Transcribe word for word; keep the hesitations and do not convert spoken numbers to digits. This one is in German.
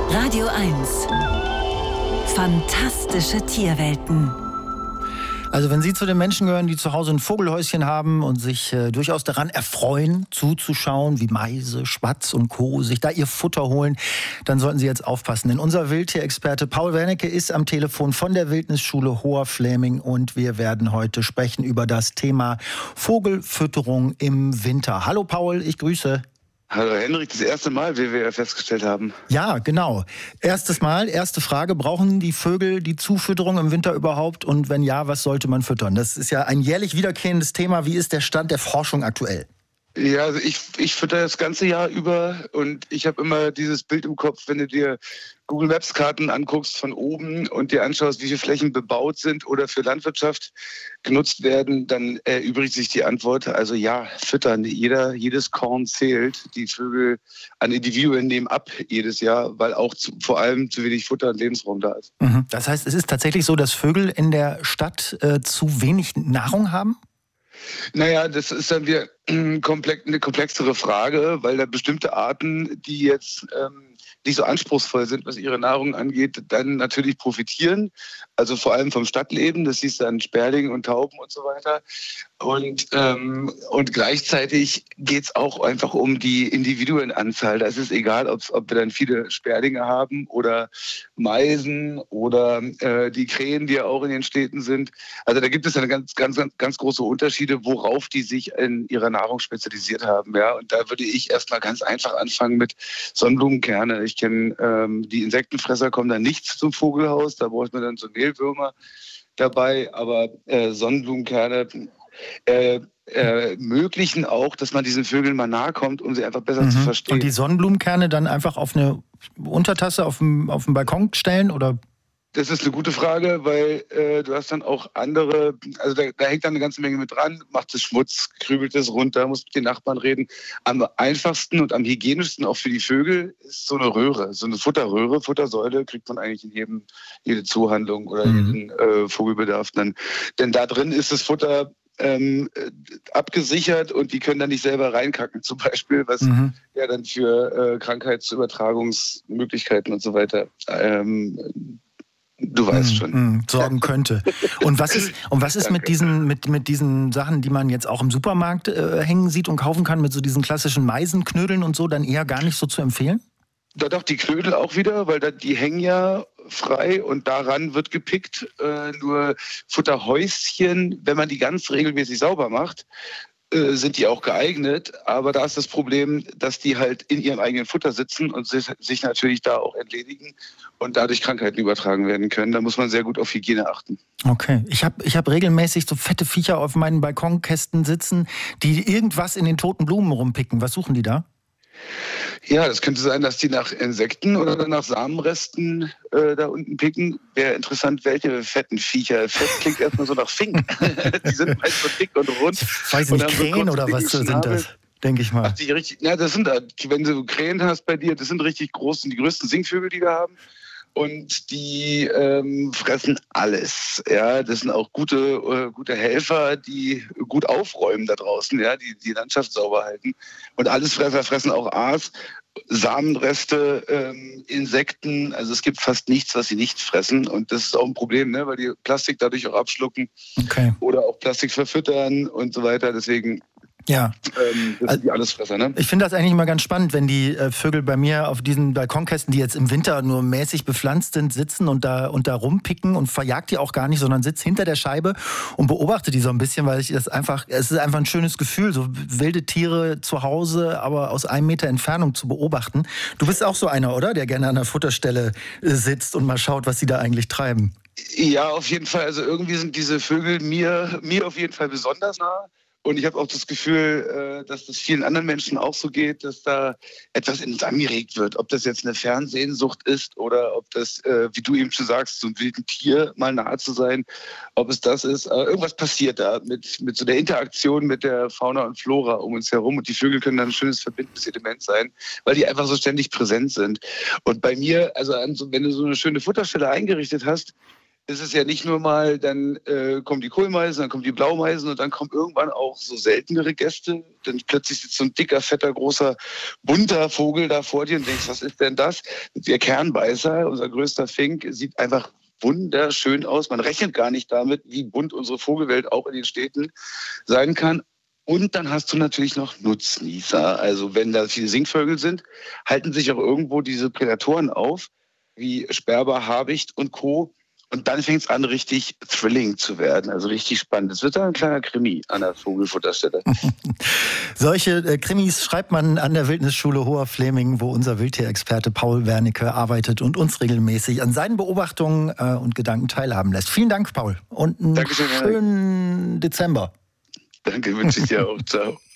Radio eins. Fantastische Tierwelten. Also wenn Sie zu den Menschen gehören, die zu Hause ein Vogelhäuschen haben und sich äh, durchaus daran erfreuen, zuzuschauen, wie Meise, Spatz und Co. sich da ihr Futter holen, dann sollten Sie jetzt aufpassen. Denn unser Wildtierexperte Paul Wernicke ist am Telefon von der Wildnisschule Hoher Fläming und wir werden heute sprechen über das Thema Vogelfütterung im Winter. Hallo Paul, ich grüße. Hallo Henrik, das erste Mal, wie wir festgestellt haben. Ja, genau. Erstes Mal, erste Frage, brauchen die Vögel die Zufütterung im Winter überhaupt? Und wenn ja, was sollte man füttern? Das ist ja ein jährlich wiederkehrendes Thema. Wie ist der Stand der Forschung aktuell? Ja, also ich, ich fütter das ganze Jahr über und ich habe immer dieses Bild im Kopf, wenn du dir Google Maps Karten anguckst von oben und dir anschaust, wie viele Flächen bebaut sind oder für Landwirtschaft genutzt werden, dann erübrigt sich die Antwort. Also ja, füttern. Jeder, jedes Korn zählt. Die Vögel an Individuen nehmen ab jedes Jahr, weil auch zu, vor allem zu wenig Futter und Lebensraum da ist. Mhm. Das heißt, es ist tatsächlich so, dass Vögel in der Stadt äh, zu wenig Nahrung haben? Naja, das ist dann wieder eine komplexere Frage, weil da bestimmte Arten, die jetzt ähm, nicht so anspruchsvoll sind, was ihre Nahrung angeht, dann natürlich profitieren. Also vor allem vom Stadtleben, das siehst du an Sperlingen und Tauben und so weiter. Und, ähm, und gleichzeitig geht es auch einfach um die Individuenanzahl. Da ist es egal, ob, ob wir dann viele Sperlinge haben oder Meisen oder äh, die Krähen, die ja auch in den Städten sind. Also da gibt es eine ganz, ganz, ganz große Unterschiede, worauf die sich in ihrer Nahrung spezialisiert haben. Ja? Und da würde ich erstmal ganz einfach anfangen mit Sonnenblumenkerne. Ich kenne ähm, die Insektenfresser, kommen da nicht zum Vogelhaus, da braucht man dann so Mehlwürmer dabei, aber äh, Sonnenblumenkerne äh, äh, ermöglichen auch, dass man diesen Vögeln mal nahe kommt, um sie einfach besser mhm. zu verstehen. Und die Sonnenblumenkerne dann einfach auf eine Untertasse auf dem, auf dem Balkon stellen, oder? Das ist eine gute Frage, weil äh, du hast dann auch andere, also da, da hängt dann eine ganze Menge mit dran, macht es Schmutz, krübelt es runter, muss mit den Nachbarn reden. Am einfachsten und am hygienischsten auch für die Vögel ist so eine Röhre, so eine Futterröhre, Futtersäule kriegt man eigentlich in jedem, jede Zoohandlung oder mhm. jeden äh, Vogelbedarf dann. Denn da drin ist das Futter ähm, abgesichert und die können dann nicht selber reinkacken zum Beispiel, was mhm. ja dann für äh, Krankheitsübertragungsmöglichkeiten und so weiter ähm, Du weißt schon. Mm, mm, sorgen könnte. Und was ist, und was ist mit diesen, mit, mit diesen Sachen, die man jetzt auch im Supermarkt äh, hängen sieht und kaufen kann, mit so diesen klassischen Meisenknödeln und so, dann eher gar nicht so zu empfehlen? Da doch, die Knödel auch wieder, weil da, die hängen ja frei und daran wird gepickt. Äh, nur Futterhäuschen, wenn man die ganz regelmäßig sauber macht, äh, sind die auch geeignet. Aber da ist das Problem, dass die halt in ihrem eigenen Futter sitzen und sich, sich natürlich da auch entledigen und dadurch Krankheiten übertragen werden können. Da muss man sehr gut auf Hygiene achten. Okay. Ich habe ich hab regelmäßig so fette Viecher auf meinen Balkonkästen sitzen, die irgendwas in den toten Blumen rumpicken. Was suchen die da? Ja, das könnte sein, dass die nach Insekten oder nach Samenresten äh, da unten picken. Wäre interessant, welche fetten Viecher. Fett klingt erstmal so nach Fink. Die sind meist so dick und rund. Ich weiß nicht, Krähen oder was sind das? Denke ich mal. Ach, die richtig, ja, das sind, wenn du Krähen hast bei dir, das sind richtig groß, die größten Singvögel, die wir haben. Und die ähm, fressen alles. Ja, das sind auch gute, äh, gute Helfer, die gut aufräumen da draußen, ja, die die Landschaft sauber halten. Und Allesfresser fressen auch Aas, Samenreste, ähm, Insekten. Also es gibt fast nichts, was sie nicht fressen. Und das ist auch ein Problem, ne, weil die Plastik dadurch auch abschlucken okay. oder auch Plastik verfüttern und so weiter. Deswegen Ja. Ähm, das sind die Allesfresser, ne? Ich finde das eigentlich immer ganz spannend, wenn die äh, Vögel bei mir auf diesen Balkonkästen, die jetzt im Winter nur mäßig bepflanzt sind, sitzen und da, und da rumpicken und verjagt die auch gar nicht, sondern sitzt hinter der Scheibe und beobachte die so ein bisschen, weil ich das einfach, es ist einfach ein schönes Gefühl, so wilde Tiere zu Hause, aber aus einem Meter Entfernung zu beobachten. Du bist auch so einer, oder? Der gerne an der Futterstelle äh, sitzt und mal schaut, was sie da eigentlich treiben. Ja, auf jeden Fall. Also irgendwie sind diese Vögel mir, mir auf jeden Fall besonders nah. Und ich habe auch das Gefühl, dass das vielen anderen Menschen auch so geht, dass da etwas in uns angeregt wird. Ob das jetzt eine Fernsehnsucht ist oder ob das, wie du eben schon sagst, so ein wilden Tier mal nahe zu sein, ob es das ist. Irgendwas passiert da mit, mit so der Interaktion mit der Fauna und Flora um uns herum. Und die Vögel können dann ein schönes verbindendes Element sein, weil die einfach so ständig präsent sind. Und bei mir, also wenn du so eine schöne Futterstelle eingerichtet hast, ist es ja nicht nur mal, dann äh, kommen die Kohlmeisen, dann kommen die Blaumeisen und dann kommen irgendwann auch so seltenere Gäste. Dann plötzlich sitzt so ein dicker, fetter, großer, bunter Vogel da vor dir und denkst, was ist denn das? Der Kernbeißer, unser größter Fink, sieht einfach wunderschön aus. Man rechnet gar nicht damit, wie bunt unsere Vogelwelt auch in den Städten sein kann. Und dann hast du natürlich noch Nutznießer. Also wenn da viele Singvögel sind, halten sich auch irgendwo diese Prädatoren auf, wie Sperber, Habicht und Co. Und dann fängt es an, richtig thrilling zu werden, also richtig spannend. Es wird dann ein kleiner Krimi an der Vogelfutterstelle. Solche äh, Krimis schreibt man an der Wildnisschule Hoher Fleming, wo unser Wildtierexperte Paul Wernicke arbeitet und uns regelmäßig an seinen Beobachtungen äh, und Gedanken teilhaben lässt. Vielen Dank, Paul. Und einen Dankeschön, schönen Dezember. Danke, wünsche ich dir auch. Ciao.